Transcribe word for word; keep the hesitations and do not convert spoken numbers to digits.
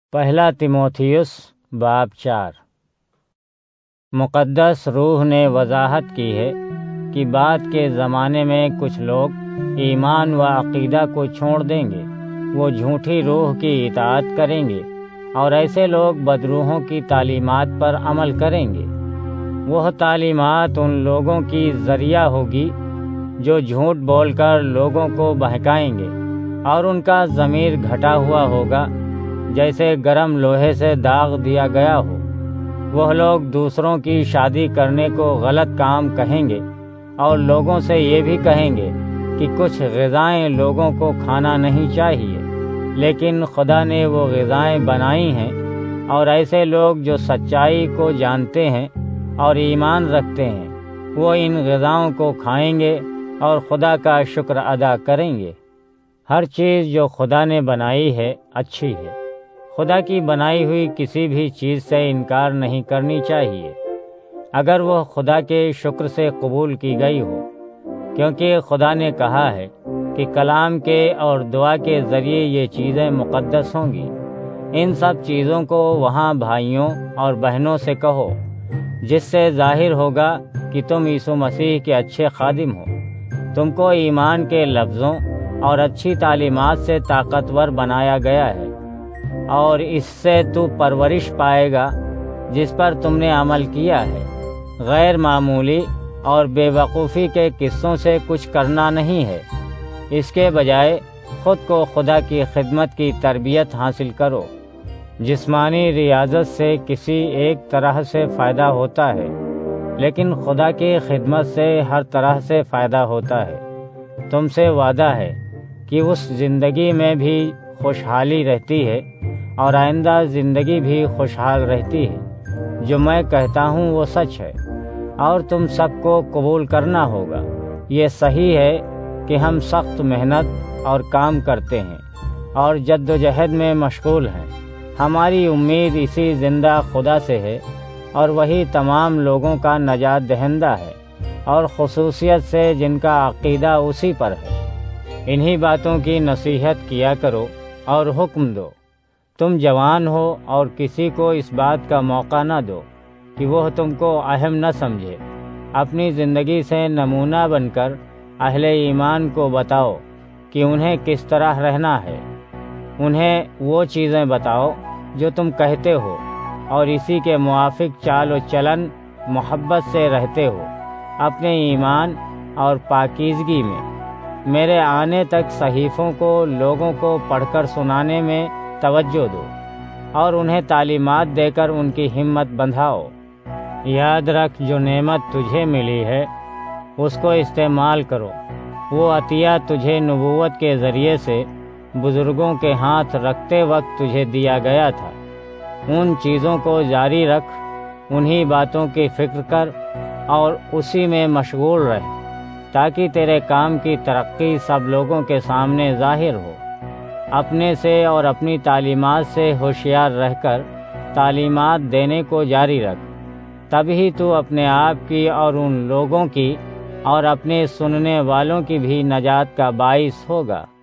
پہلا تیموتھیوس باب چار۔ مقدس روح نے وضاحت کی ہے کہ بعد کے زمانے میں کچھ لوگ ایمان و عقیدہ کو چھوڑ دیں گے، وہ جھوٹی روح کی اطاعت کریں گے اور ایسے لوگ بدروحوں کی تعلیمات پر عمل کریں گے۔ وہ تعلیمات ان لوگوں کی ذریعہ ہوگی جو جھوٹ بول کر لوگوں کو بہکائیں گے، اور ان کا ضمیر گھٹا ہوا ہوگا جیسے گرم لوہے سے داغ دیا گیا ہو۔ وہ لوگ دوسروں کی شادی کرنے کو غلط کام کہیں گے اور لوگوں سے یہ بھی کہیں گے کہ کچھ غذائیں لوگوں کو کھانا نہیں چاہیے، لیکن خدا نے وہ غذائیں بنائی ہیں، اور ایسے لوگ جو سچائی کو جانتے ہیں اور ایمان رکھتے ہیں وہ ان غذاؤں کو کھائیں گے اور خدا کا شکر ادا کریں گے۔ ہر چیز جو خدا نے بنائی ہے اچھی ہے۔ خدا کی بنائی ہوئی کسی بھی چیز سے انکار نہیں کرنی چاہیے، اگر وہ خدا کے شکر سے قبول کی گئی ہو، کیونکہ خدا نے کہا ہے کہ کلام کے اور دعا کے ذریعے یہ چیزیں مقدس ہوں گی۔ ان سب چیزوں کو وہاں بھائیوں اور بہنوں سے کہو، جس سے ظاہر ہوگا کہ تم یسوع مسیح کے اچھے خادم ہو۔ تم کو ایمان کے لفظوں اور اچھی تعلیمات سے طاقتور بنایا گیا ہے، اور اس سے تو پرورش پائے گا جس پر تم نے عمل کیا ہے۔ غیر معمولی اور بے وقوفی کے قصوں سے کچھ کرنا نہیں ہے، اس کے بجائے خود کو خدا کی خدمت کی تربیت حاصل کرو۔ جسمانی ریاضت سے کسی ایک طرح سے فائدہ ہوتا ہے، لیکن خدا کی خدمت سے ہر طرح سے فائدہ ہوتا ہے۔ تم سے وعدہ ہے کہ اس زندگی میں بھی خوشحالی رہتی ہے اور آئندہ زندگی بھی خوشحال رہتی ہے۔ جو میں کہتا ہوں وہ سچ ہے، اور تم سب کو قبول کرنا ہوگا۔ یہ صحیح ہے کہ ہم سخت محنت اور کام کرتے ہیں اور جد و جہد میں مشغول ہیں۔ ہماری امید اسی زندہ خدا سے ہے، اور وہی تمام لوگوں کا نجات دہندہ ہے، اور خصوصیت سے جن کا عقیدہ اسی پر ہے۔ انہی باتوں کی نصیحت کیا کرو اور حکم دو۔ تم جوان ہو اور کسی کو اس بات کا موقع نہ دو کہ وہ تم کو اہم نہ سمجھے۔ اپنی زندگی سے نمونہ بن کر اہل ایمان کو بتاؤ کہ انہیں کس طرح رہنا ہے۔ انہیں وہ چیزیں بتاؤ جو تم کہتے ہو، اور اسی کے موافق چال و چلن محبت سے رہتے ہو۔ اپنے ایمان اور پاکیزگی میں میرے آنے تک صحیفوں کو لوگوں کو پڑھ کر سنانے میں توجہ دو، اور انہیں تعلیمات دے کر ان کی ہمت بندھاؤ۔ یاد رکھ، جو نعمت تجھے ملی ہے اس کو استعمال کرو۔ وہ عطیہ تجھے نبوت کے ذریعے سے بزرگوں کے ہاتھ رکھتے وقت تجھے دیا گیا تھا۔ ان چیزوں کو جاری رکھ، انہی باتوں کی فکر کر اور اسی میں مشغول رہ، تاکہ تیرے کام کی ترقی سب لوگوں کے سامنے ظاہر ہو۔ اپنے سے اور اپنی تعلیمات سے ہوشیار رہ کر تعلیمات دینے کو جاری رکھ، تبھی تو اپنے آپ کی اور ان لوگوں کی اور اپنے سننے والوں کی بھی نجات کا باعث ہوگا۔